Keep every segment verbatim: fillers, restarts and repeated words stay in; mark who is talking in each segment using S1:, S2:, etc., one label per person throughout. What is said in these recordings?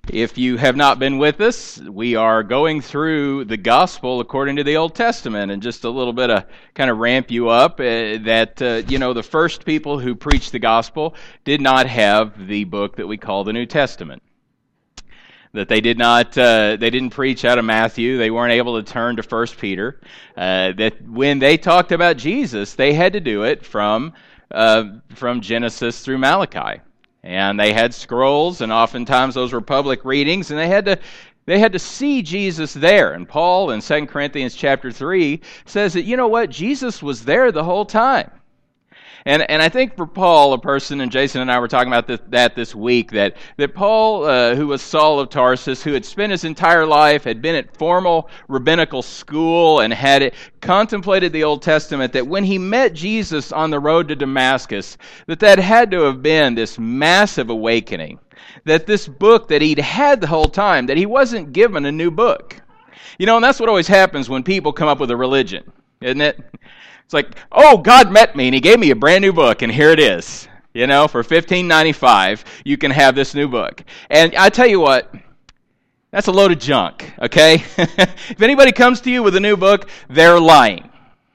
S1: If you have not been with us, we are going through the gospel according to the Old Testament, and just a little bit of kind of ramp you up uh, that, uh, you know, the first people who preached the gospel did not have the book that we call the New Testament. That they did not, uh, they didn't preach out of Matthew. They weren't able to turn to First Peter. Uh, that when they talked about Jesus, they had to do it from uh, from Genesis through Malachi. And they had scrolls, and oftentimes those were public readings, and they had to they had to see Jesus there. And Paul in Second Corinthians chapter three says that, you know what, Jesus was there the whole time. And and I think for Paul, a person, and Jason and I were talking about this, that this week, that, that Paul, uh, who was Saul of Tarsus, who had spent his entire life, had been at formal rabbinical school and had it, contemplated the Old Testament, that when he met Jesus on the road to Damascus, that that had to have been this massive awakening. That this book that he'd had the whole time, that he wasn't given a new book. You know, and that's what always happens when people come up with a religion, isn't it? It's like, oh, God met me and he gave me a brand new book, and here it is. You know, for fifteen ninety-five, you can have this new book. And I tell you what, that's a load of junk, okay? If anybody comes to you with a new book, they're lying.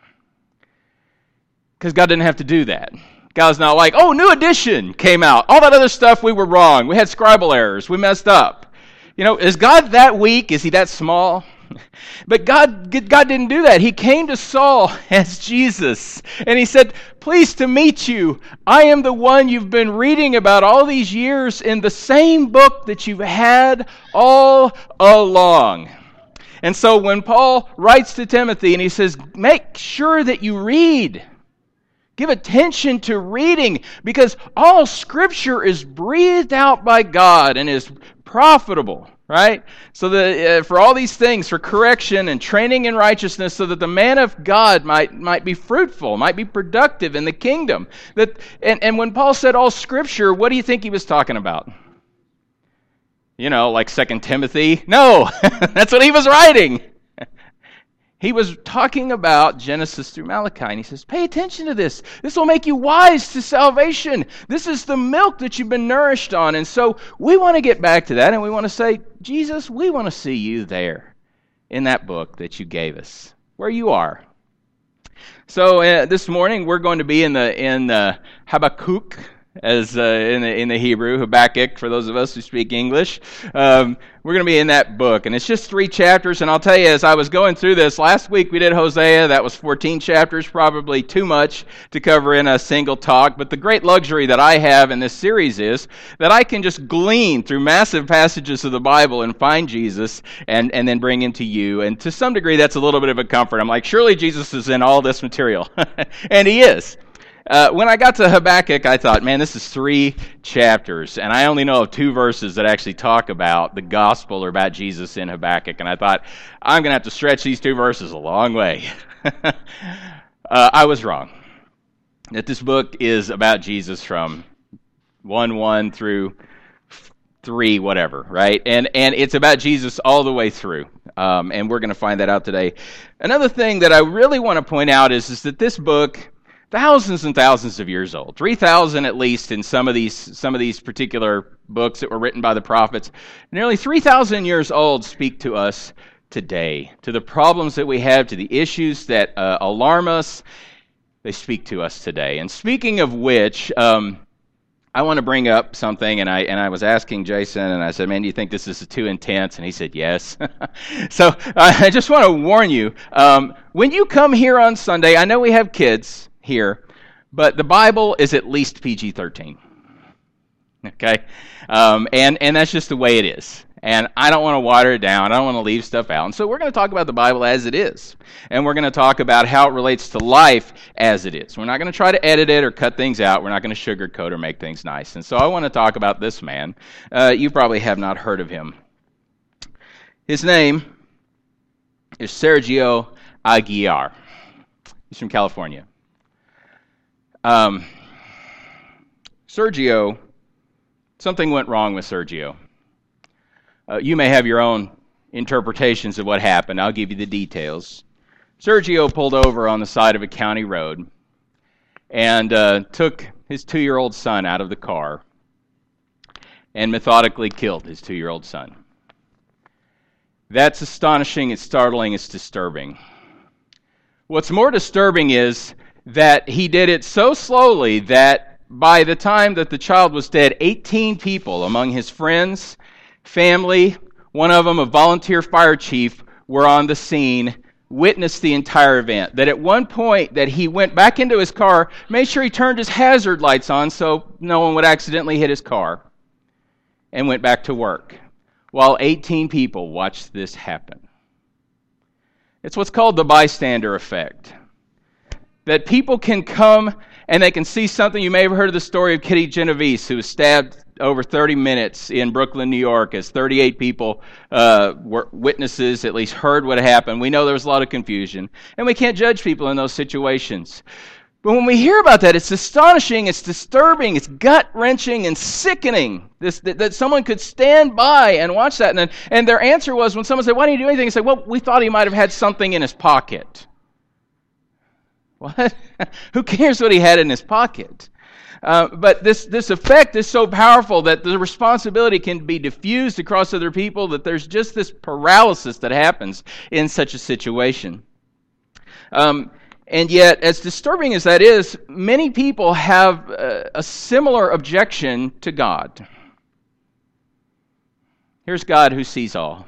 S1: Because God didn't have to do that. God's not like, oh, new edition came out. All that other stuff, we were wrong. We had scribal errors. We messed up. You know, is God that weak? Is he that small? But God, God didn't do that. He came to Saul as Jesus, and he said, pleased to meet you. I am the one you've been reading about all these years in the same book that you've had all along. And so when Paul writes to Timothy and he says, make sure that you read. Give attention to reading, because all Scripture is breathed out by God and is profitable. Right? So that uh, for all these things, for correction and training in righteousness, so that the man of God might might be fruitful, might be productive in the kingdom. That and, and when Paul said all Scripture, what do you think he was talking about? You know, like Second Timothy? No, that's what he was writing. He was talking about Genesis through Malachi, and he says, pay attention to this. This will make you wise to salvation. This is the milk that you've been nourished on. And so we want to get back to that, and we want to say, Jesus, we want to see you there in that book that you gave us, where you are. So uh, this morning we're going to be in the in the Habakkuk, as uh, in the in the Hebrew, Habakkuk, for those of us who speak English. Um, we're going to be in that book, and it's just three chapters. And I'll tell you, as I was going through this, last week we did Hosea. That was fourteen chapters, probably too much to cover in a single talk. But the great luxury that I have in this series is that I can just glean through massive passages of the Bible and find Jesus, and, and then bring him to you. And to some degree, that's a little bit of a comfort. I'm like, surely Jesus is in all this material. And he is. Uh, when I got to Habakkuk, I thought, man, this is three chapters, and I only know of two verses that actually talk about the gospel or about Jesus in Habakkuk, and I thought, I'm going to have to stretch these two verses a long way. uh, I was wrong. That this book is about Jesus from one one through three whatever, right? And and it's about Jesus all the way through, um, and we're going to find that out today. Another thing that I really want to point out is, is that this book, thousands and thousands of years old, three thousand at least in some of these some of these particular books that were written by the prophets, nearly three thousand years old, speak to us today, to the problems that we have, to the issues that uh, alarm us. They speak to us today. And speaking of which, um, I want to bring up something, and I and I was asking Jason, and I said, man, do you think this is too intense? And he said, yes. So I just want to warn you, um, when you come here on Sunday, I know we have kids here, but the Bible is at least P G thirteen. Okay? Um, and, and that's just the way it is. And I don't want to water it down. I don't want to leave stuff out. And so we're going to talk about the Bible as it is. And we're going to talk about how it relates to life as it is. We're not going to try to edit it or cut things out. We're not going to sugarcoat or make things nice. And so I want to talk about this man. Uh, you probably have not heard of him. His name is Sergio Aguiar. He's from California. Um, Sergio, something went wrong with Sergio. Uh, you may have your own interpretations of what happened. I'll give you the details. Sergio pulled over on the side of a county road and uh, took his two-year-old son out of the car and methodically killed his two-year-old son. That's astonishing, it's startling, it's disturbing. What's more disturbing is that he did it so slowly that by the time that the child was dead, eighteen people among his friends, family, one of them a volunteer fire chief, were on the scene, witnessed the entire event. That at one point that he went back into his car, made sure he turned his hazard lights on so no one would accidentally hit his car, and went back to work, while eighteen people watched this happen. It's what's called the bystander effect. That people can come and they can see something. You may have heard of the story of Kitty Genovese, who was stabbed over thirty minutes in Brooklyn, New York, as thirty-eight people uh, were witnesses, at least heard what happened. We know there was a lot of confusion, and we can't judge people in those situations. But when we hear about that, it's astonishing, it's disturbing, it's gut-wrenching and sickening this, that, that someone could stand by and watch that. And, then, and their answer was, when someone said, "Why didn't you do anything?" They said, "Well, we thought he might have had something in his pocket." What? Who cares what he had in his pocket? Uh, but this, this effect is so powerful that the responsibility can be diffused across other people, that there's just this paralysis that happens in such a situation. Um, and yet, as disturbing as that is, many people have a, a similar objection to God. Here's God who sees all.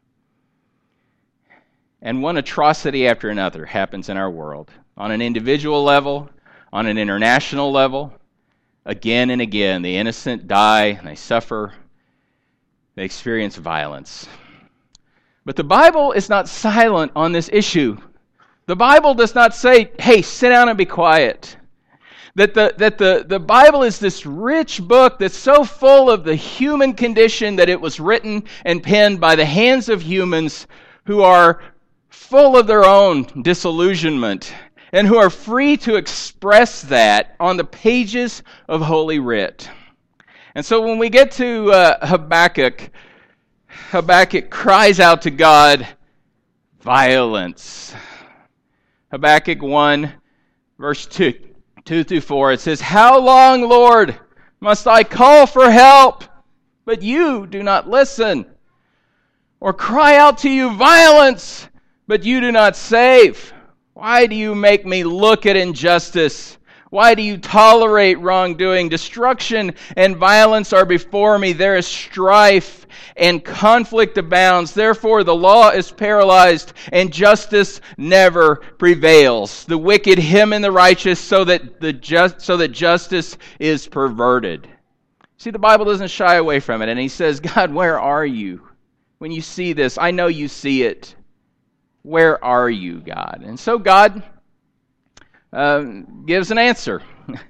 S1: And one atrocity after another happens in our world. On an individual level, on an international level, again and again, the innocent die, they suffer, they experience violence. But the Bible is not silent on this issue. The Bible does not say, "Hey, sit down and be quiet." That the that the, the Bible is this rich book that's so full of the human condition that it was written and penned by the hands of humans who are full of their own disillusionment, and who are free to express that on the pages of Holy Writ. And so when we get to uh, Habakkuk, Habakkuk cries out to God, violence. Habakkuk one, verse two, two through four, it says, "How long, Lord, must I call for help, but you do not listen? Or cry out to you violence, but you do not save? Why do you make me look at injustice? Why do you tolerate wrongdoing? Destruction and violence are before me. There is strife and conflict abounds. Therefore the law is paralyzed and justice never prevails. The wicked hem in the righteous so that the just so that justice is perverted." See, the Bible doesn't shy away from it. And he says, "God, where are you? When you see this, I know you see it. Where are you, God?" And so God uh, gives an answer.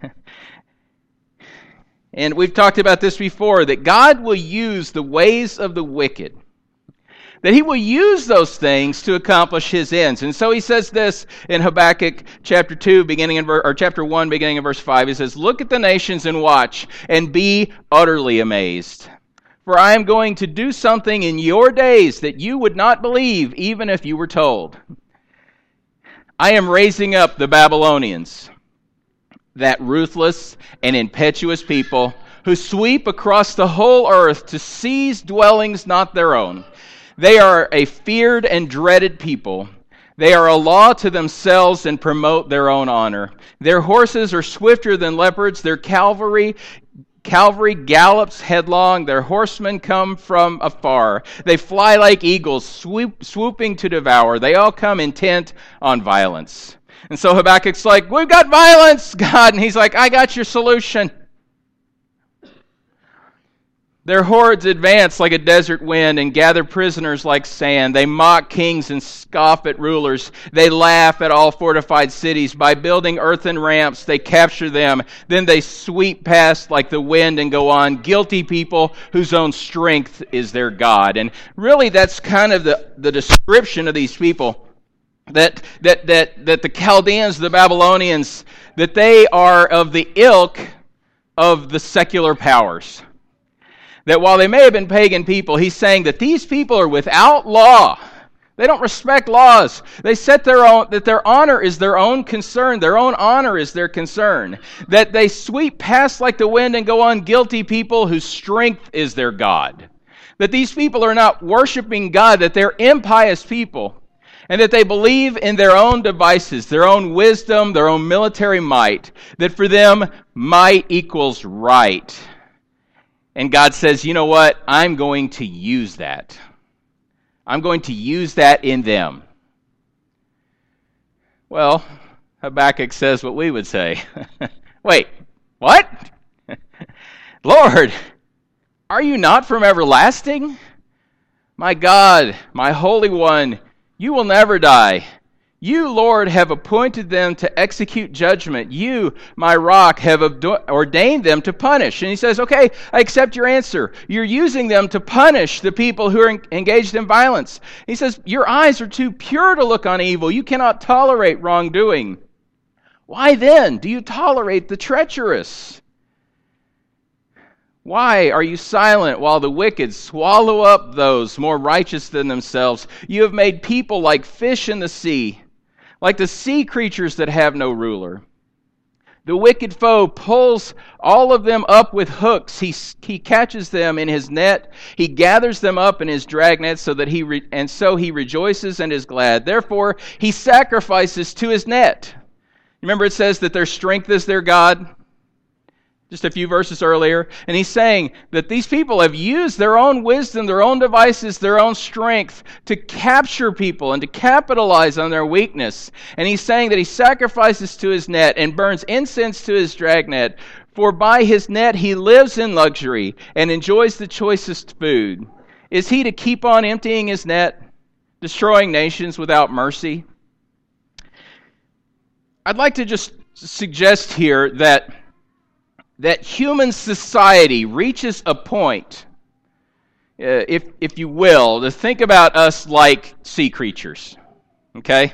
S1: And we've talked about this before, that God will use the ways of the wicked. That He will use those things to accomplish His ends. And so He says this in Habakkuk chapter two, beginning in ver- or chapter one, beginning in verse five. He says, "Look at the nations and watch, and be utterly amazed. For I am going to do something in your days that you would not believe, even if you were told. I am raising up the Babylonians, that ruthless and impetuous people who sweep across the whole earth to seize dwellings not their own. They are a feared and dreaded people. They are a law to themselves and promote their own honor. Their horses are swifter than leopards. Their cavalry Cavalry gallops headlong, their horsemen come from afar. They fly like eagles, swoop, swooping to devour. They all come intent on violence." And so Habakkuk's like, "We've got violence, God." And He's like, "I got your solution." Their hordes advance like a desert wind and gather prisoners like sand. They mock kings and scoff at rulers. They laugh at all fortified cities. By building earthen ramps, they capture them. Then they sweep past like the wind and go on. Guilty people whose own strength is their God. And really that's kind of the, the description of these people. That, that, that, that the Chaldeans, the Babylonians, that they are of the ilk of the secular powers. That while they may have been pagan people, he's saying that these people are without law. They don't respect laws. They set their own, that their honor is their own concern. Their own honor is their concern. That they sweep past like the wind and go on guilty people whose strength is their God. That these people are not worshiping God, that they're impious people. And that they believe in their own devices, their own wisdom, their own military might. That for them, might equals right. And God says, you know what? I'm going to use that. I'm going to use that in them. Well, Habakkuk says what we would say. Wait, what? Lord, are you not from everlasting? My God, my Holy One, you will never die. You, Lord, have appointed them to execute judgment. You, my rock, have ordained them to punish. And he says, okay, I accept your answer. You're using them to punish the people who are engaged in violence. He says, your eyes are too pure to look on evil. You cannot tolerate wrongdoing. Why then do you tolerate the treacherous? Why are you silent while the wicked swallow up those more righteous than themselves? You have made people like fish in the sea, like the sea creatures that have no ruler. The wicked foe pulls all of them up with hooks. He, he catches them in his net. He gathers them up in his dragnet, so that he re, and so he rejoices and is glad. Therefore, he sacrifices to his net. Remember, it says that their strength is their God. Just a few verses earlier. And he's saying that these people have used their own wisdom, their own devices, their own strength to capture people and to capitalize on their weakness. And he's saying that he sacrifices to his net and burns incense to his dragnet. For by his net he lives in luxury and enjoys the choicest food. Is he to keep on emptying his net, destroying nations without mercy? I'd like to just suggest here that that human society reaches a point, uh, if if you will, to think about us like sea creatures. Okay?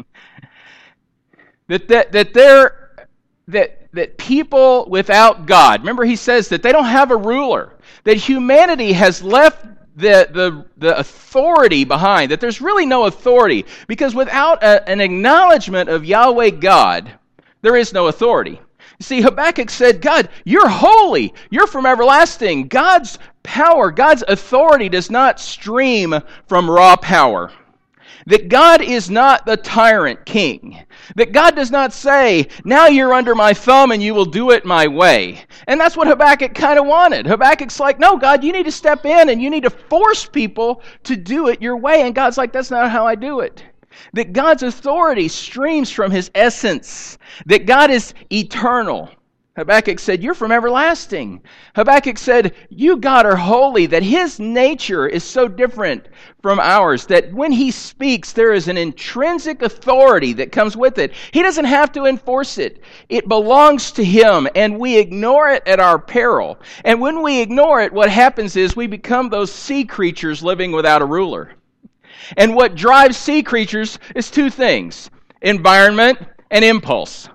S1: that that that they're that that people without God, remember he says that they don't have a ruler, that humanity has left the the the authority behind, that there's really no authority, because without a, an acknowledgement of Yahweh God, there is no authority. You see, Habakkuk said, God, you're holy. You're from everlasting. God's power, God's authority does not stream from raw power. That God is not the tyrant king. That God does not say, now you're under my thumb and you will do it my way. And that's what Habakkuk kind of wanted. Habakkuk's like, no, God, you need to step in and you need to force people to do it your way. And God's like, that's not how I do it. That God's authority streams from his essence. That God is eternal. Habakkuk said, you're from everlasting. Habakkuk said, you, God, are holy. That his nature is so different from ours. That when he speaks, there is an intrinsic authority that comes with it. He doesn't have to enforce it. It belongs to him, and we ignore it at our peril. And when we ignore it, what happens is we become those sea creatures living without a ruler. And what drives sea creatures is two things: environment and impulse.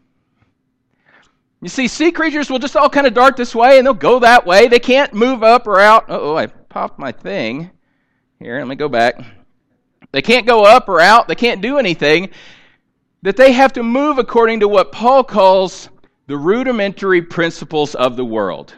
S1: You see, sea creatures will just all kind of dart this way and they'll go that way. They can't move up or out. Uh-oh, I popped my thing. Here, let me go back. They can't go up or out. They can't do anything. That they have to move according to what Paul calls the rudimentary principles of the world.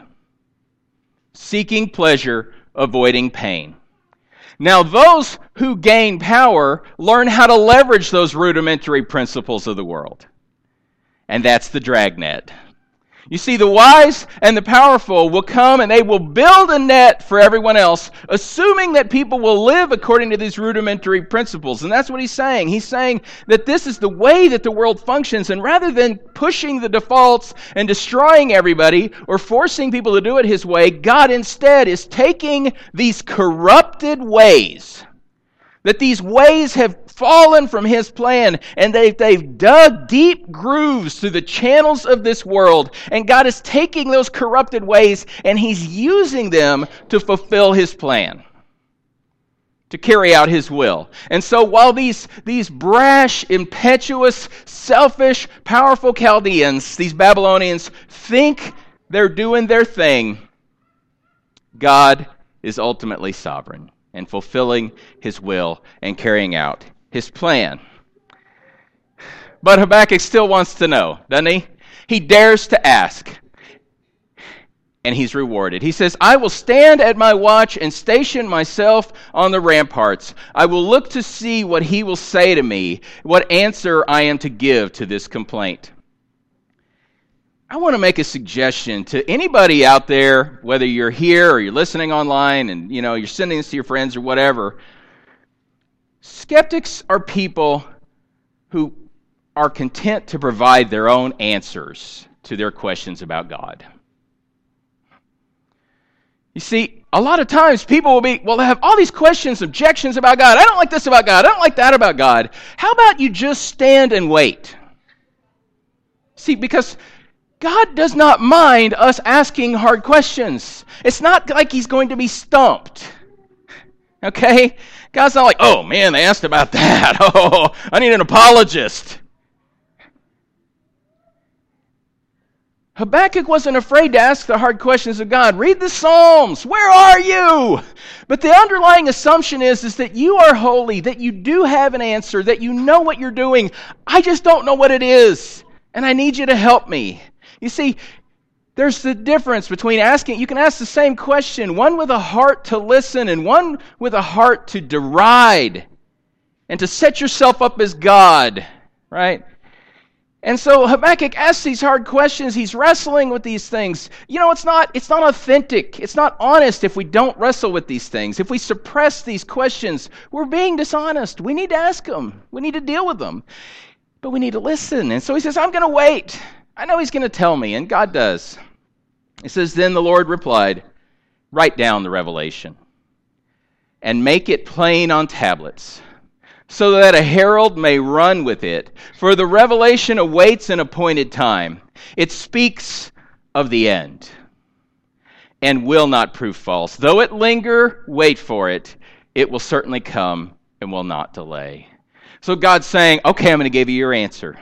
S1: Seeking pleasure, avoiding pain. Now, those who gain power learn how to leverage those rudimentary principles of the world. And that's the dragnet. You see, the wise and the powerful will come and they will build a net for everyone else, assuming that people will live according to these rudimentary principles. And that's what he's saying. He's saying that this is the way that the world functions, and rather than pushing the defaults and destroying everybody or forcing people to do it his way, God instead is taking these corrupted ways, that these ways have fallen from his plan, and they've, they've dug deep grooves through the channels of this world, and God is taking those corrupted ways and he's using them to fulfill his plan, to carry out his will. And so while these, these brash, impetuous, selfish, powerful Chaldeans, these Babylonians, think they're doing their thing, God is ultimately sovereign. and fulfilling his will and carrying out his plan. But Habakkuk still wants to know, doesn't he? He dares to ask, and he's rewarded. He says, I will stand at my watch and station myself on the ramparts. I will look to see what he will say to me, what answer I am to give to this complaint. I want to make a suggestion to anybody out there, whether you're here or you're listening online and you know you're sending this to your friends or whatever. Skeptics are people who are content to provide their own answers to their questions about God. You see, a lot of times people will be, well, they have all these questions, objections about God. I don't like this about God. I don't like that about God. How about you just stand and wait? See, because God does not mind us asking hard questions. It's not like he's going to be stumped. Okay? God's not like, oh, man, they asked about that. Oh, I need an apologist. Habakkuk wasn't afraid to ask the hard questions of God. Read the Psalms. Where are you? But the underlying assumption is, is that you are holy, that you do have an answer, that you know what you're doing. I just don't know what it is, and I need you to help me. You see, there's the difference between asking, you can ask the same question, one with a heart to listen and one with a heart to deride and to set yourself up as God, right? And so Habakkuk asks these hard questions. He's wrestling with these things. You know, it's not, it's not authentic. It's not honest if we don't wrestle with these things. If we suppress these questions, we're being dishonest. We need to ask them. We need to deal with them. But we need to listen. And so he says, I'm going to wait. I know he's going to tell me, and God does. He says, then the Lord replied, write down the revelation and make it plain on tablets, so that a herald may run with it. For the revelation awaits an appointed time. It speaks of the end and will not prove false. Though it linger, wait for it. It will certainly come and will not delay. So God's saying, okay, I'm going to give you your answer.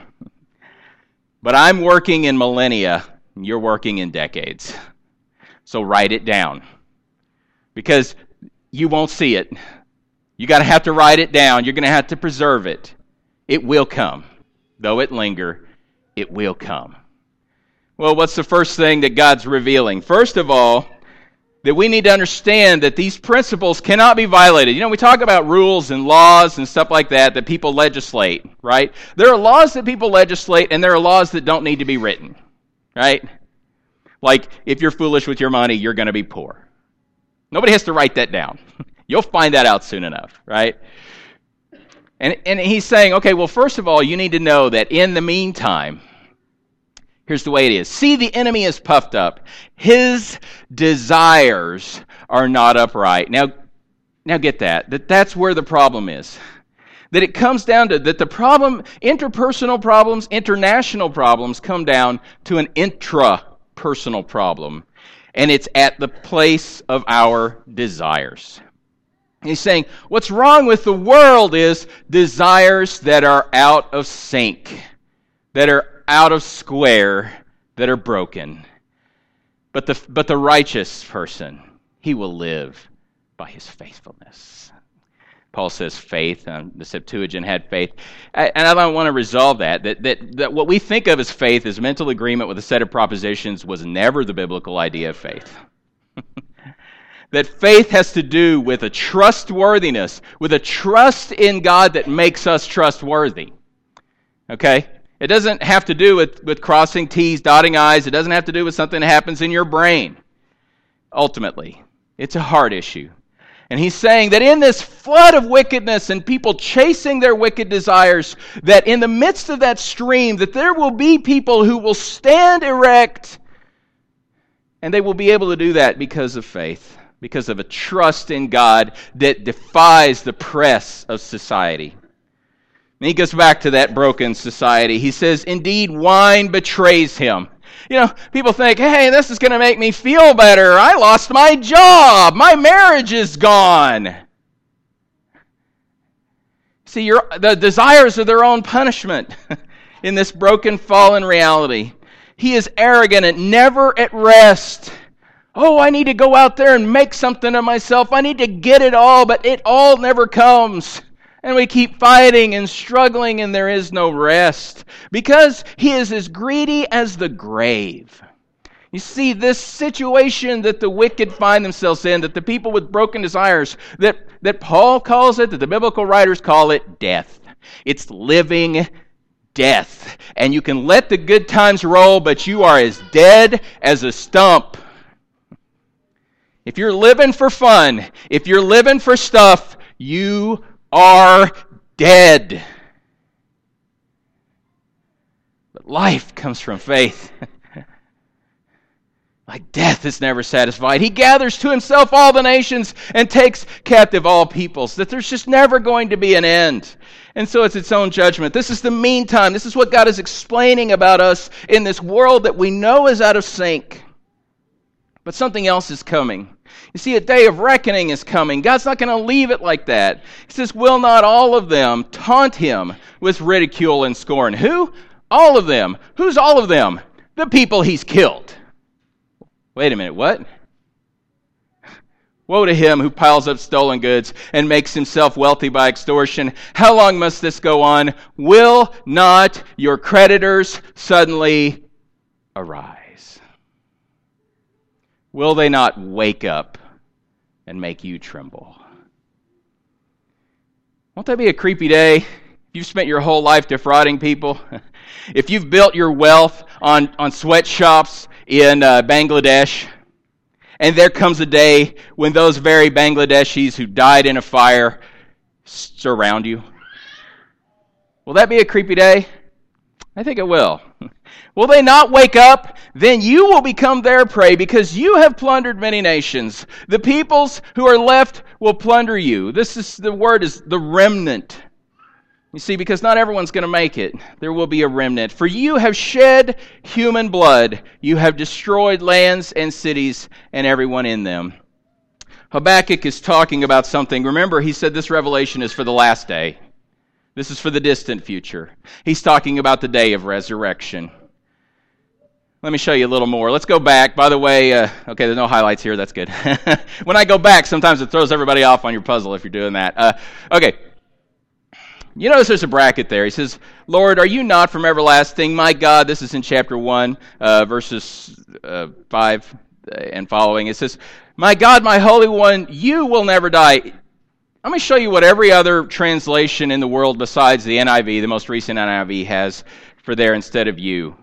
S1: But I'm working in millennia, and you're working in decades. So write it down. Because you won't see it. You got to have to write it down. You're going to have to preserve it. It will come. Though it linger, it will come. Well, what's the first thing that God's revealing? First of all, that we need to understand that these principles cannot be violated. You know, we talk about rules and laws and stuff like that that people legislate, right? There are laws that people legislate, and there are laws that don't need to be written, right? Like, if you're foolish with your money, you're going to be poor. Nobody has to write that down. You'll find that out soon enough, right? And, and he's saying, okay, well, first of all, you need to know that in the meantime, here's the way it is. See, the enemy is puffed up. His desires are not upright. Now, now get that, that that's where the problem is. That it comes down to, that the problem, interpersonal problems, international problems come down to an intrapersonal problem. And it's at the place of our desires. He's saying, what's wrong with the world is desires that are out of sync, that are out of square, that are broken. But the, but the righteous person, he will live by his faithfulness. Paul says faith, um, the Septuagint had faith. I, and I don't want to resolve that, that, that, that what we think of as faith as mental agreement with a set of propositions was never the biblical idea of faith. That faith has to do with a trustworthiness, with a trust in God that makes us trustworthy. Okay? It doesn't have to do with, with crossing T's, dotting I's. It doesn't have to do with something that happens in your brain. Ultimately, it's a heart issue. And he's saying that in this flood of wickedness and people chasing their wicked desires, that in the midst of that stream, that there will be people who will stand erect, and they will be able to do that because of faith. Because of a trust in God that defies the press of society. And he goes back to that broken society. He says, indeed, wine betrays him. You know, people think, hey, this is going to make me feel better. I lost my job. My marriage is gone. See, your, the desires are their own punishment in this broken, fallen reality. He is arrogant and never at rest. Oh, I need to go out there and make something of myself. I need to get it all, but it all never comes. And we keep fighting and struggling, and there is no rest because he is as greedy as the grave. You see, this situation that the wicked find themselves in, that the people with broken desires, that, that Paul calls it, that the biblical writers call it death. It's living death. And you can let the good times roll, but you are as dead as a stump. If you're living for fun, if you're living for stuff, you are dead. But life comes from faith. Like death is never satisfied. He gathers to himself all the nations and takes captive all peoples. That there's just never going to be an end. And so it's its own judgment. This is the meantime. This is what God is explaining about us in this world that we know is out of sync. But something else is coming. You see, a day of reckoning is coming. God's not going to leave it like that. He says, will not all of them taunt him with ridicule and scorn? Who? All of them. Who's all of them? The people he's killed. Wait a minute, what? Woe to him who piles up stolen goods and makes himself wealthy by extortion. How long must this go on? Will not your creditors suddenly arise? Will they not wake up and make you tremble? Won't that be a creepy day? If you've spent your whole life defrauding people, if you've built your wealth on, on sweatshops in uh, Bangladesh, and there comes a day when those very Bangladeshis who died in a fire surround you. Will that be a creepy day? I think it will. Will they not wake up? Then you will become their prey because you have plundered many nations. The peoples who are left will plunder you. This is the word is the remnant. You see, because not everyone's going to make it. There will be a remnant. For you have shed human blood. You have destroyed lands and cities and everyone in them. Habakkuk is talking about something. Remember, he said this revelation is for the last day. This is for the distant future. He's talking about the day of resurrection. Let me show you a little more. Let's go back. By the way, uh, okay, there's no highlights here. That's good. When I go back, sometimes it throws everybody off on your puzzle if you're doing that. Uh, okay. You notice there's a bracket there. He says, Lord, are you not from everlasting? My God, this is in chapter one, uh, verses uh, five and following. It says, my God, my Holy One, you will never die. I'm going to show you what every other translation in the world besides the N I V, the most recent N I V, has for there instead of you.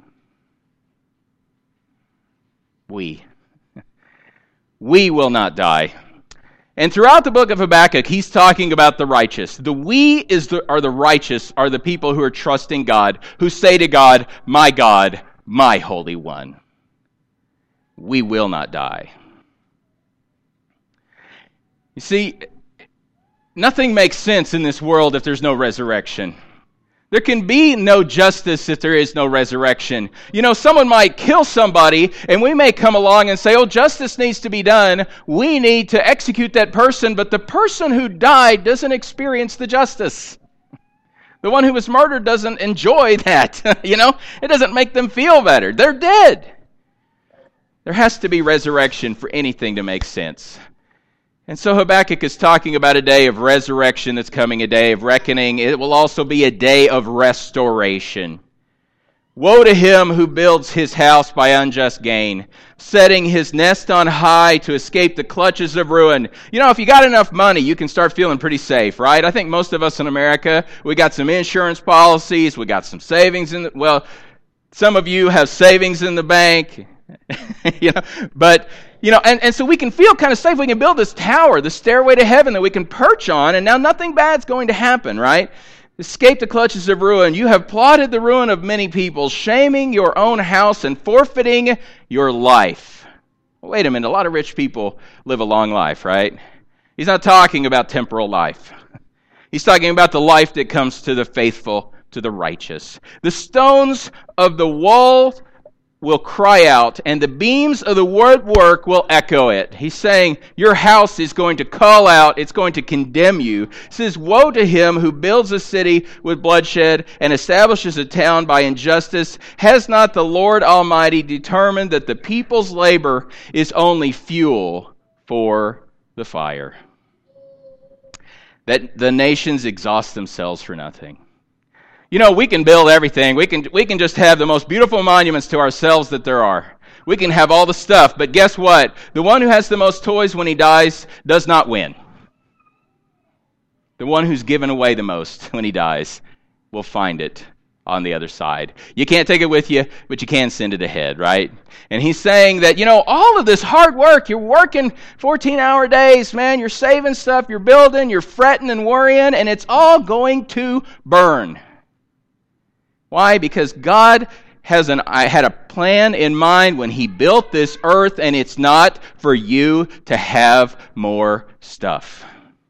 S1: We. We will not die. And throughout the book of Habakkuk, he's talking about the righteous. The we is the, are the righteous, are the people who are trusting God, who say to God, my God, my Holy One. We will not die. You see, nothing makes sense in this world if there's no resurrection. There can be no justice if there is no resurrection. You know, someone might kill somebody, and we may come along and say, oh, justice needs to be done. We need to execute that person, but the person who died doesn't experience the justice. The one who was murdered doesn't enjoy that. You know, it doesn't make them feel better. They're dead. There has to be resurrection for anything to make sense. And so Habakkuk is talking about a day of resurrection that's coming, a day of reckoning. It will also be a day of restoration. Woe to him who builds his house by unjust gain, setting his nest on high to escape the clutches of ruin. You know, if you got enough money, you can start feeling pretty safe, right? I think most of us in America, we got some insurance policies, we got some savings in the, well, some of you have savings in the bank, you know, but You know, and, and so we can feel kind of safe. We can build this tower, the stairway to heaven that we can perch on, and now nothing bad's going to happen, right? Escape the clutches of ruin. You have plotted the ruin of many people, shaming your own house and forfeiting your life. Well, wait a minute, a lot of rich people live a long life, right? He's not talking about temporal life. He's talking about the life that comes to the faithful, to the righteous. The stones of the wall will cry out, and the beams of the woodwork will echo it. He's saying, your house is going to call out, it's going to condemn you. He says, woe to him who builds a city with bloodshed and establishes a town by injustice. Has not the Lord Almighty determined that the people's labor is only fuel for the fire? That the nations exhaust themselves for nothing. You know, we can build everything. We can we can just have the most beautiful monuments to ourselves that there are. We can have all the stuff, but guess what? The one who has the most toys when he dies does not win. The one who's given away the most when he dies will find it on the other side. You can't take it with you, but you can send it ahead, right? And he's saying that, you know, all of this hard work, you're working fourteen-hour days, man, you're saving stuff, you're building, you're fretting and worrying, and it's all going to burn. Why? Because God has an I had a plan in mind when he built this earth, and it's not for you to have more stuff.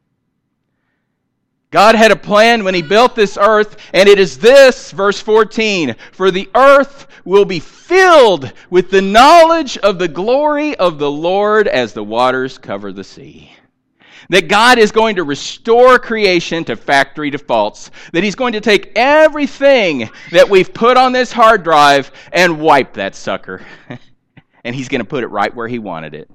S1: God had a plan when he built this earth, and it is this, verse fourteen, for the earth will be filled with the knowledge of the glory of the Lord as the waters cover the sea. That God is going to restore creation to factory defaults. That he's going to take everything that we've put on this hard drive and wipe that sucker. And he's going to put it right where he wanted it.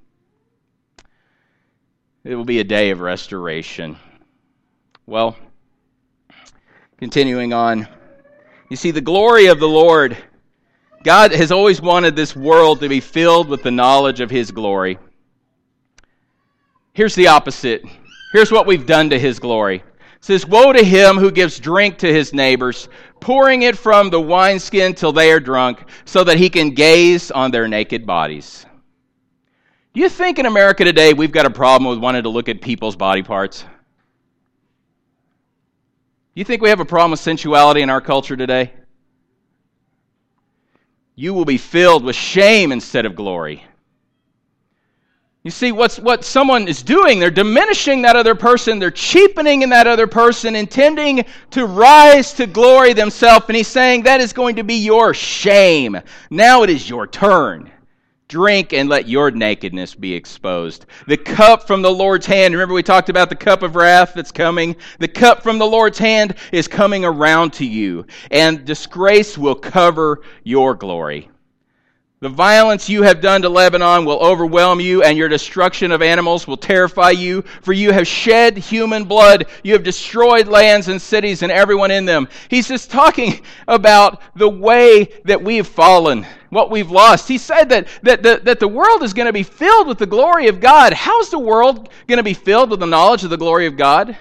S1: It will be a day of restoration. Well, continuing on. You see, the glory of the Lord. God has always wanted this world to be filled with the knowledge of his glory. Here's the opposite. Here's what we've done to his glory. It says, woe to him who gives drink to his neighbors, pouring it from the wineskin till they are drunk, so that he can gaze on their naked bodies. Do you think in America today we've got a problem with wanting to look at people's body parts? Do you think we have a problem with sensuality in our culture today? You will be filled with shame instead of glory. You see, what's what someone is doing, they're diminishing that other person, they're cheapening in that other person, intending to rise to glory themselves, and he's saying that is going to be your shame. Now it is your turn. Drink and let your nakedness be exposed. The cup from the Lord's hand, remember we talked about the cup of wrath that's coming? The cup from the Lord's hand is coming around to you, and disgrace will cover your glory. The violence you have done to Lebanon will overwhelm you, and your destruction of animals will terrify you, for you have shed human blood. You have destroyed lands and cities and everyone in them. He's just talking about the way that we've fallen, what we've lost. He said that, that, that, that the world is going to be filled with the glory of God. How's the world going to be filled with the knowledge of the glory of God?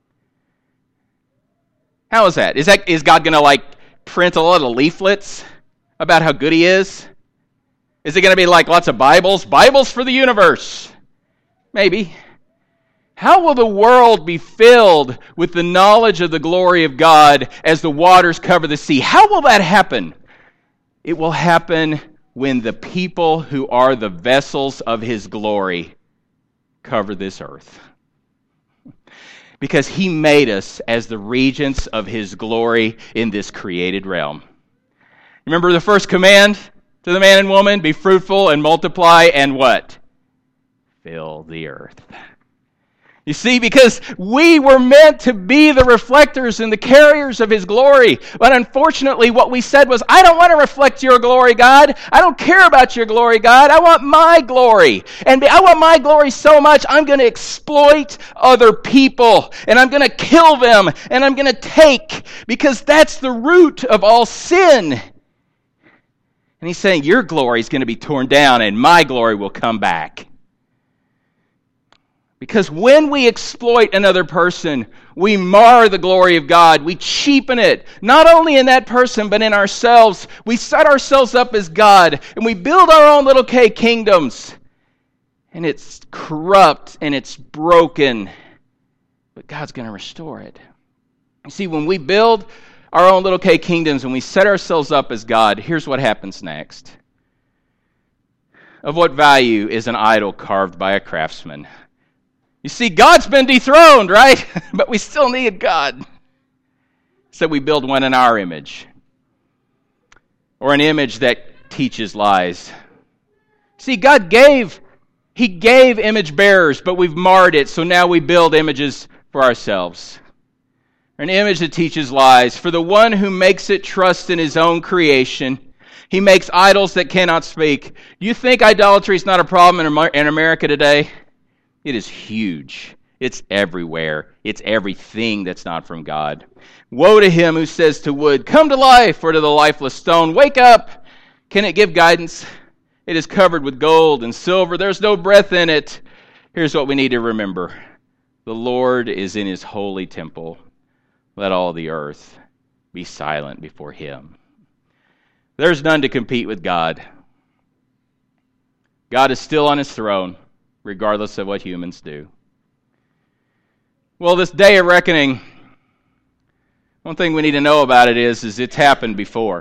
S1: How is that? Is that is God going to like print a lot of leaflets about how good he is? Is it going to be like lots of Bibles? Bibles for the universe? Maybe. How will the world be filled with the knowledge of the glory of God as the waters cover the sea? How will that happen? It will happen when the people who are the vessels of his glory cover this earth. Because he made us as the regents of his glory in this created realm. Remember the first command to the man and woman? Be fruitful and multiply and what? Fill the earth. You see, because we were meant to be the reflectors and the carriers of his glory. But unfortunately, what we said was, I don't want to reflect your glory, God. I don't care about your glory, God. I want my glory. And I want my glory so much, I'm going to exploit other people. And I'm going to kill them. And I'm going to take. Because that's the root of all sin. And he's saying, your glory is going to be torn down and my glory will come back. Because when we exploit another person, we mar the glory of God. We cheapen it, not only in that person, but in ourselves. We set ourselves up as God, and we build our own little K kingdoms. And it's corrupt, and it's broken. But God's going to restore it. You see, when we build our own little K kingdoms and we set ourselves up as God, here's what happens next. Of what value is an idol carved by a craftsman? You see, God's been dethroned, right? But we still need God. So we build one in our image. Or an image that teaches lies. See, God gave, He gave image bearers, but we've marred it, so now we build images for ourselves. An image that teaches lies. For the one who makes it trust in his own creation, he makes idols that cannot speak. Do you think idolatry is not a problem in America today? It is huge. It's everywhere. It's everything that's not from God. Woe to him who says to wood, come to life, or to the lifeless stone, wake up. Can it give guidance? It is covered with gold and silver. There's no breath in it. Here's what we need to remember. The Lord is in his holy temple. Let all the earth be silent before him. There's none to compete with God. God is still on his throne, regardless of what humans do. Well, this day of reckoning, one thing we need to know about it is, is it's happened before.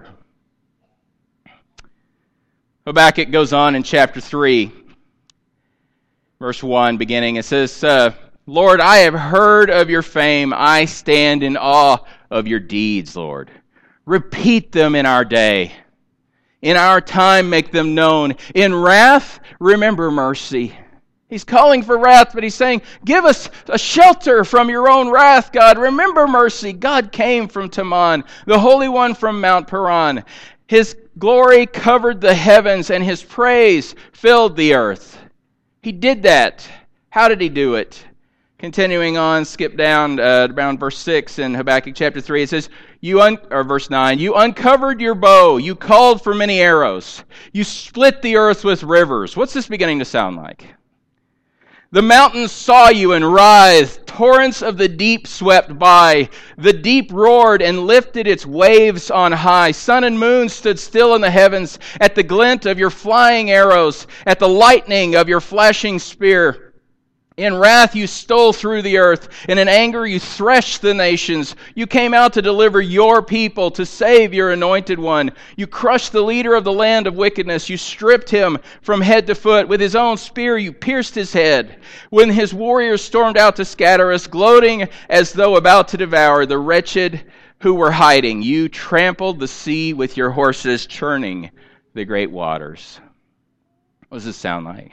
S1: Habakkuk goes on in chapter three, verse one, beginning. It says, uh, Lord, I have heard of your fame. I stand in awe of your deeds, Lord. Repeat them in our day. In our time, make them known. In wrath, remember mercy. He's calling for wrath, but he's saying, give us a shelter from your own wrath, God. Remember mercy. God came from Teman, the Holy One from Mount Paran. His glory covered the heavens, and his praise filled the earth. He did that. How did he do it? Continuing on, skip down uh, around verse six in Habakkuk chapter three. It says, "You un- or verse nine, you uncovered your bow. You called for many arrows. You split the earth with rivers." What's this beginning to sound like? The mountains saw you and writhed. Torrents of the deep swept by. The deep roared and lifted its waves on high. Sun and moon stood still in the heavens at the glint of your flying arrows, at the lightning of your flashing spear. In wrath you stole through the earth. And in anger you threshed the nations. You came out to deliver your people, to save your anointed one. You crushed the leader of the land of wickedness. You stripped him from head to foot. With his own spear you pierced his head. When his warriors stormed out to scatter us, gloating as though about to devour the wretched who were hiding, you trampled the sea with your horses, churning the great waters. What does this sound like?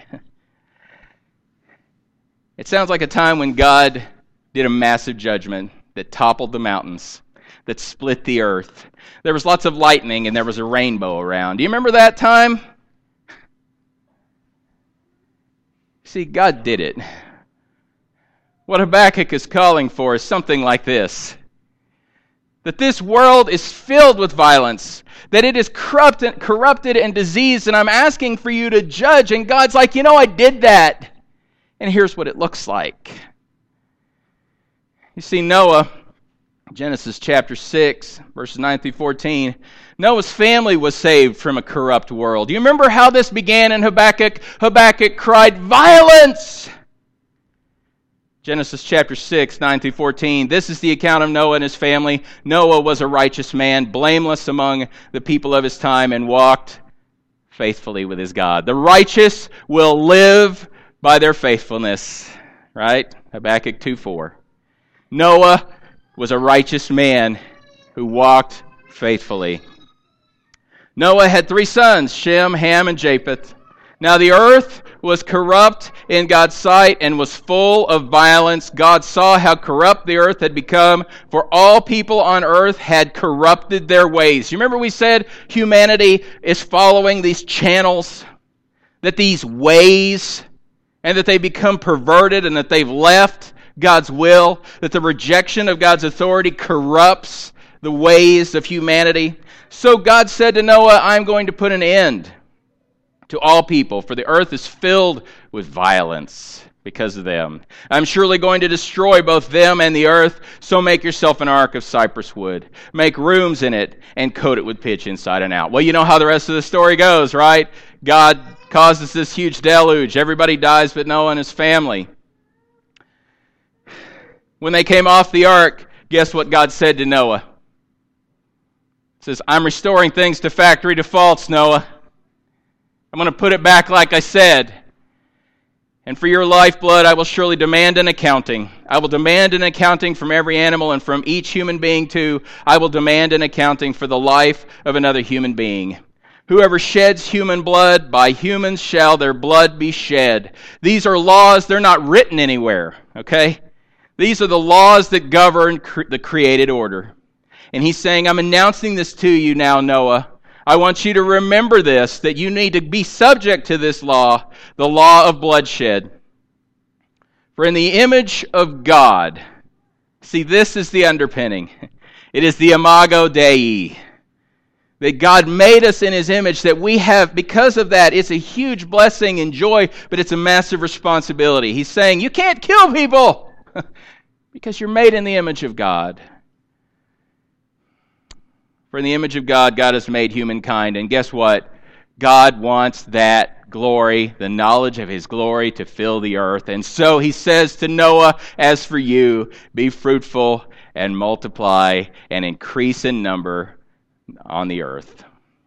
S1: It sounds like a time when God did a massive judgment that toppled the mountains, that split the earth. There was lots of lightning and there was a rainbow around. Do you remember that time? See, God did it. What Habakkuk is calling for is something like this. That this world is filled with violence, that it is corrupted, corrupted and diseased, and I'm asking for you to judge. And God's like, you know, I did that. And here's what it looks like. You see, Noah, Genesis chapter six, verses nine through fourteen, Noah's family was saved from a corrupt world. Do you remember how this began in Habakkuk? Habakkuk cried, violence! Genesis chapter six, nine through fourteen. This is the account of Noah and his family. Noah was a righteous man, blameless among the people of his time, and walked faithfully with his God. The righteous will live by their faithfulness, right? Habakkuk two four. Noah was a righteous man who walked faithfully. Noah had three sons, Shem, Ham, and Japheth. Now the earth was corrupt in God's sight and was full of violence. God saw how corrupt the earth had become, for all people on earth had corrupted their ways. You remember we said humanity is following these channels, that these ways, and that they become perverted and that they've left God's will, that the rejection of God's authority corrupts the ways of humanity. So God said to Noah, I'm going to put an end to all people, for the earth is filled with violence because of them. I'm surely going to destroy both them and the earth, so make yourself an ark of cypress wood. Make rooms in it and coat it with pitch inside and out. Well, you know how the rest of the story goes, right? God causes this huge deluge. Everybody dies but Noah and his family. When they came off the ark, guess what God said to Noah? He says, I'm restoring things to factory defaults, Noah. I'm going to put it back like I said. And for your lifeblood, I will surely demand an accounting. I will demand an accounting from every animal and from each human being too. I will demand an accounting for the life of another human being. Whoever sheds human blood, by humans shall their blood be shed. These are laws, they're not written anywhere, okay? These are the laws that govern cre- the created order. And he's saying, I'm announcing this to you now, Noah. I want you to remember this, that you need to be subject to this law, the law of bloodshed. For in the image of God, see, this is the underpinning. It is the imago Dei. That God made us in His image, that we have, because of that, it's a huge blessing and joy, but it's a massive responsibility. He's saying, you can't kill people because you're made in the image of God. For in the image of God, God has made humankind. And guess what? God wants that glory, the knowledge of His glory, to fill the earth. And so He says to Noah, as for you, be fruitful and multiply and increase in number on the earth.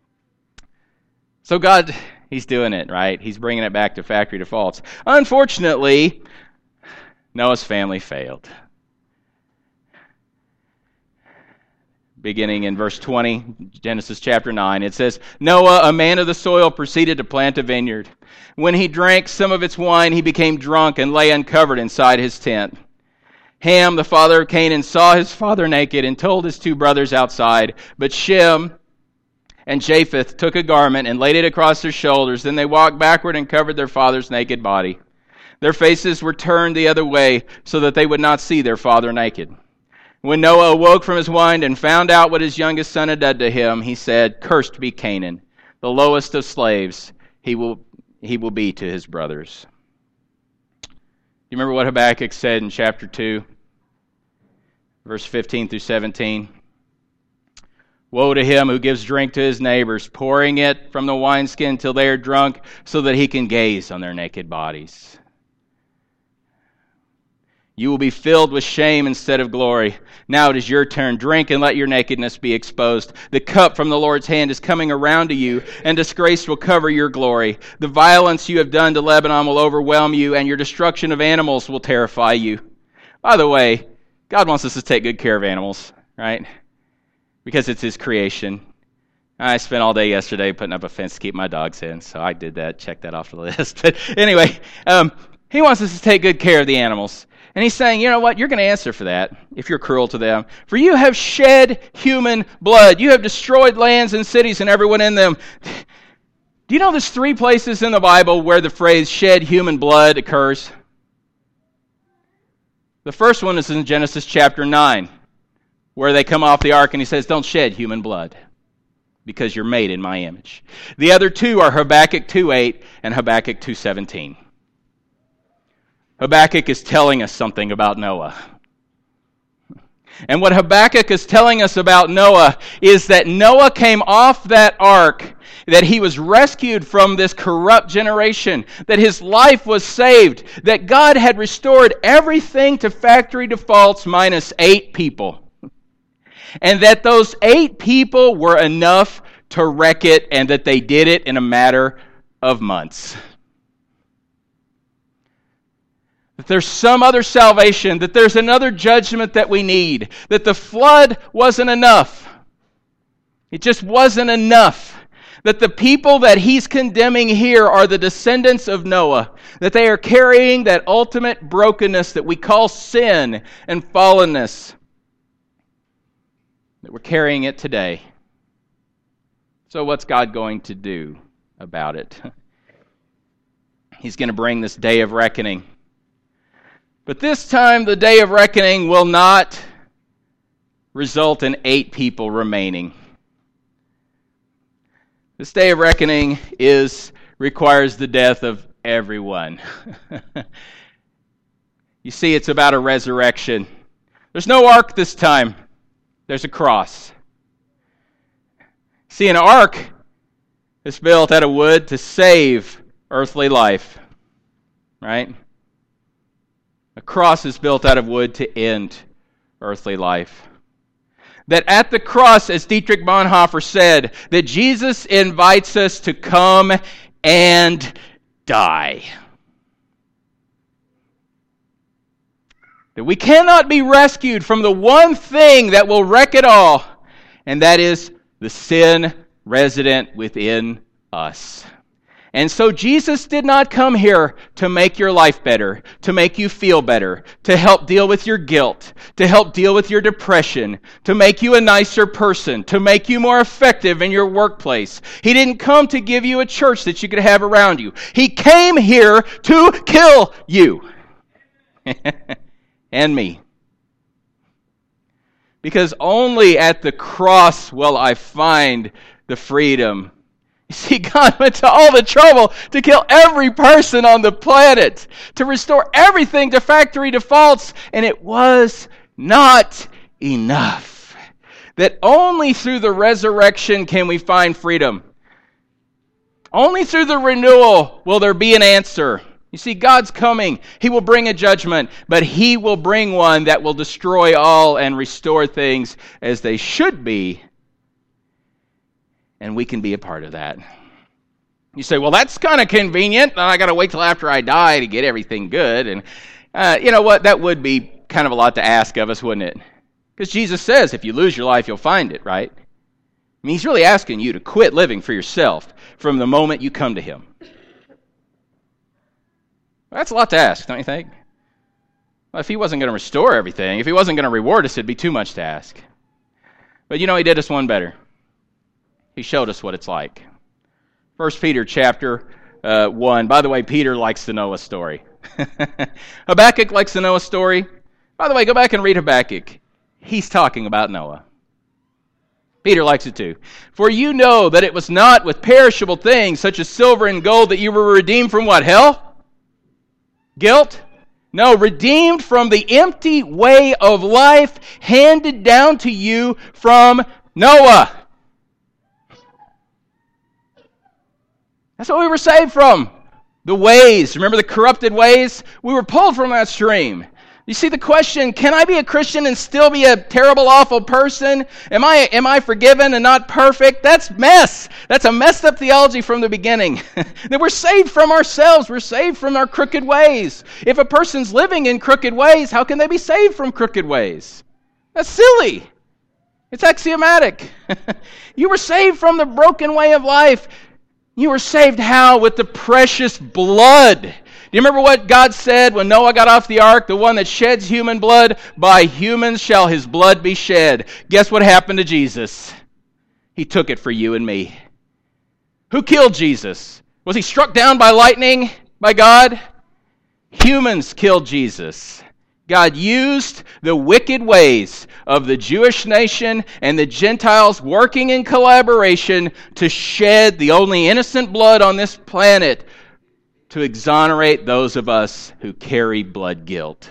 S1: So God, He's doing it, right? He's bringing it back to factory defaults. Unfortunately, Noah's family failed. Beginning in verse twenty, Genesis chapter nine, it says, Noah, a man of the soil, proceeded to plant a vineyard. When he drank some of its wine, he became drunk and lay uncovered inside his tent. Ham, the father of Canaan, saw his father naked and told his two brothers outside. But Shem and Japheth took a garment and laid it across their shoulders. Then they walked backward and covered their father's naked body. Their faces were turned the other way so that they would not see their father naked. When Noah awoke from his wine and found out what his youngest son had done to him, he said, Cursed be Canaan, the lowest of slaves, he will, he will be to his brothers. You remember what Habakkuk said in chapter two, verse fifteen through seventeen? Woe to him who gives drink to his neighbors, pouring it from the wineskin till they are drunk, so that he can gaze on their naked bodies. You will be filled with shame instead of glory. Now it is your turn. Drink and let your nakedness be exposed. The cup from the Lord's hand is coming around to you, and disgrace will cover your glory. The violence you have done to Lebanon will overwhelm you, and your destruction of animals will terrify you. By the way, God wants us to take good care of animals, right? Because it's His creation. I spent all day yesterday putting up a fence to keep my dogs in, so I did that. Check that off the list. But anyway, um, He wants us to take good care of the animals. And He's saying, you know what, you're going to answer for that if you're cruel to them. For you have shed human blood. You have destroyed lands and cities and everyone in them. Do you know there's three places in the Bible where the phrase shed human blood occurs? The first one is in Genesis chapter nine, where they come off the ark and He says, don't shed human blood because you're made in my image. The other two are Habakkuk two eight and Habakkuk two seventeen. Habakkuk is telling us something about Noah. And what Habakkuk is telling us about Noah is that Noah came off that ark, that he was rescued from this corrupt generation, that his life was saved, that God had restored everything to factory defaults minus eight people. And that those eight people were enough to wreck it, and that they did it in a matter of months. That there's some other salvation, that there's another judgment that we need, that the flood wasn't enough. It just wasn't enough. That the people that He's condemning here are the descendants of Noah, that they are carrying that ultimate brokenness that we call sin and fallenness, that we're carrying it today. So what's God going to do about it? He's going to bring this day of reckoning. But this time, the day of reckoning will not result in eight people remaining. This day of reckoning is requires the death of everyone. You see, it's about a resurrection. There's no ark this time. There's a cross. See, an ark is built out of wood to save earthly life, right? A cross is built out of wood to end earthly life. That at the cross, as Dietrich Bonhoeffer said, that Jesus invites us to come and die. That we cannot be rescued from the one thing that will wreck it all, and that is the sin resident within us. And so Jesus did not come here to make your life better, to make you feel better, to help deal with your guilt, to help deal with your depression, to make you a nicer person, to make you more effective in your workplace. He didn't come to give you a church that you could have around you. He came here to kill you and me. Because only at the cross will I find the freedom. You see, God went to all the trouble to kill every person on the planet, to restore everything to factory defaults, and it was not enough. That only through the resurrection can we find freedom. Only through the renewal will there be an answer. You see, God's coming. He will bring a judgment, but He will bring one that will destroy all and restore things as they should be. And we can be a part of that. You say, well, that's kind of convenient. I got to wait till after I die to get everything good. And uh, you know what? That would be kind of a lot to ask of us, wouldn't it? Because Jesus says, if you lose your life, you'll find it, right? I mean, He's really asking you to quit living for yourself from the moment you come to Him. Well, that's a lot to ask, don't you think? Well, if He wasn't going to restore everything, if He wasn't going to reward us, it'd be too much to ask. But you know, He did us one better. He showed us what it's like. First Peter chapter uh, one. By the way, Peter likes the Noah story. Habakkuk likes the Noah story. By the way, go back and read Habakkuk. He's talking about Noah. Peter likes it too. For you know that it was not with perishable things, such as silver and gold, that you were redeemed from what? Hell? Guilt? No, redeemed from the empty way of life handed down to you from Noah. That's what we were saved from. The ways. Remember the corrupted ways? We were pulled from that stream. You see the question, can I be a Christian and still be a terrible, awful person? Am I am I forgiven and not perfect? That's mess. That's a messed up theology from the beginning. That we're saved from ourselves. We're saved from our crooked ways. If a person's living in crooked ways, how can they be saved from crooked ways? That's silly. It's axiomatic. You were saved from the broken way of life. You were saved how? With the precious blood. Do you remember what God said when Noah got off the ark? The one that sheds human blood, by humans shall his blood be shed. Guess what happened to Jesus? He took it for you and me. Who killed Jesus? Was he struck down by lightning by God? Humans killed Jesus. God used the wicked ways of the Jewish nation and the Gentiles working in collaboration to shed the only innocent blood on this planet to exonerate those of us who carry blood guilt.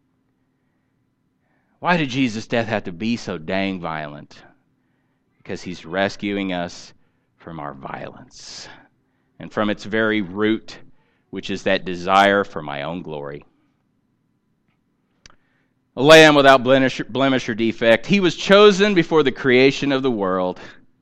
S1: Why did Jesus' death have to be so dang violent? Because He's rescuing us from our violence and from its very root, which is that desire for my own glory. A lamb without blemish, blemish or defect. He was chosen before the creation of the world,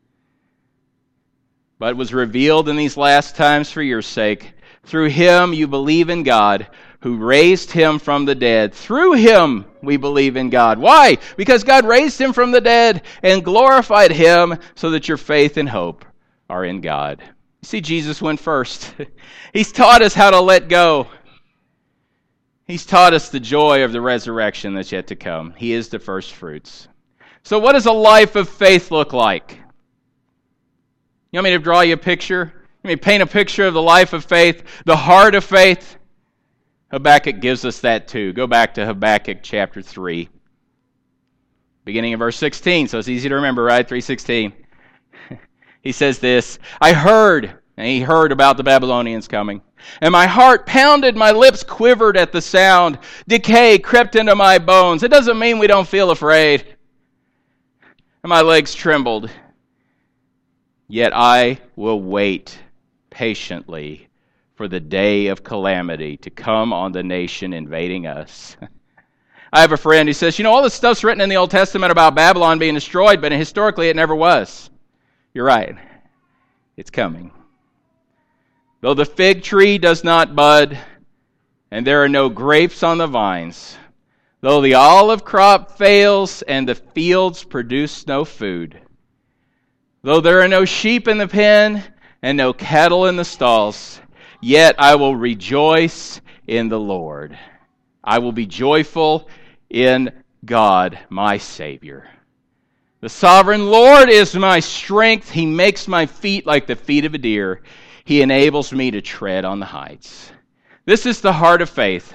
S1: but was revealed in these last times for your sake. Through Him you believe in God, who raised Him from the dead. Through Him we believe in God. Why? Because God raised Him from the dead and glorified Him, so that your faith and hope are in God. You see, Jesus went first. He's taught us how to let go. He's taught us the joy of the resurrection that's yet to come. He is the first fruits. So what does a life of faith look like? You want me to draw you a picture? You want me to paint a picture of the life of faith, the heart of faith? Habakkuk gives us that too. Go back to Habakkuk chapter three. Beginning in verse sixteen, so it's easy to remember, right? three sixteen. He says this, I heard, and he heard about the Babylonians coming. And my heart pounded, my lips quivered at the sound. Decay crept into my bones. It doesn't mean we don't feel afraid. And my legs trembled. Yet I will wait patiently for the day of calamity to come on the nation invading us. I have a friend who says, you know, all this stuff's written in the Old Testament about Babylon being destroyed, but historically it never was. You're right. It's coming. Though the fig tree does not bud, and there are no grapes on the vines, though the olive crop fails and the fields produce no food, Though there are no sheep in the pen and no cattle in the stalls, yet I will rejoice in the Lord. I will be joyful in God, my Savior. The sovereign Lord is my strength. He makes my feet like the feet of a deer. He enables me to tread on the heights. This is the heart of faith.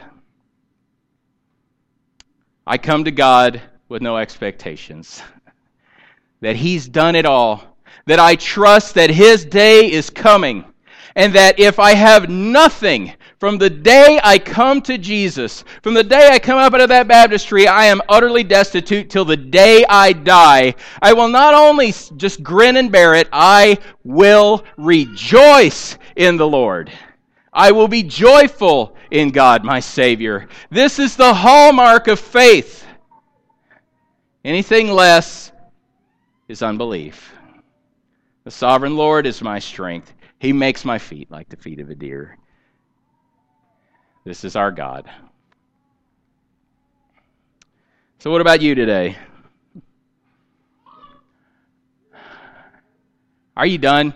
S1: I come to God with no expectations. That He's done it all. That I trust that His day is coming. And that if I have nothing from the day I come to Jesus, from the day I come up out of that baptistry, I am utterly destitute till the day I die. I will not only just grin and bear it, I will rejoice in the Lord. I will be joyful in God, my Savior. This is the hallmark of faith. Anything less is unbelief. The sovereign Lord is my strength. He makes my feet like the feet of a deer. This is our God. So what about you today? Are you done?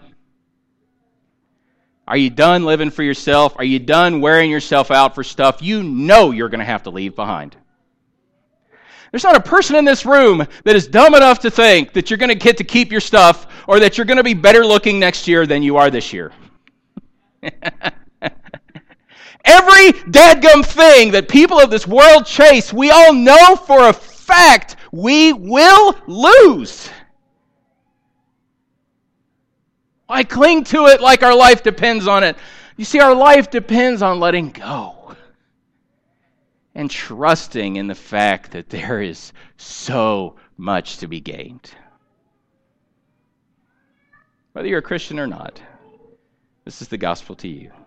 S1: Are you done living for yourself? Are you done wearing yourself out for stuff you know you're going to have to leave behind? There's not a person in this room that is dumb enough to think that you're going to get to keep your stuff or that you're going to be better looking next year than you are this year. Every dadgum thing that people of this world chase, we all know for a fact we will lose. Why cling to it like our life depends on it? You see, our life depends on letting go and trusting in the fact that there is so much to be gained. Whether you're a Christian or not, this is the gospel to you.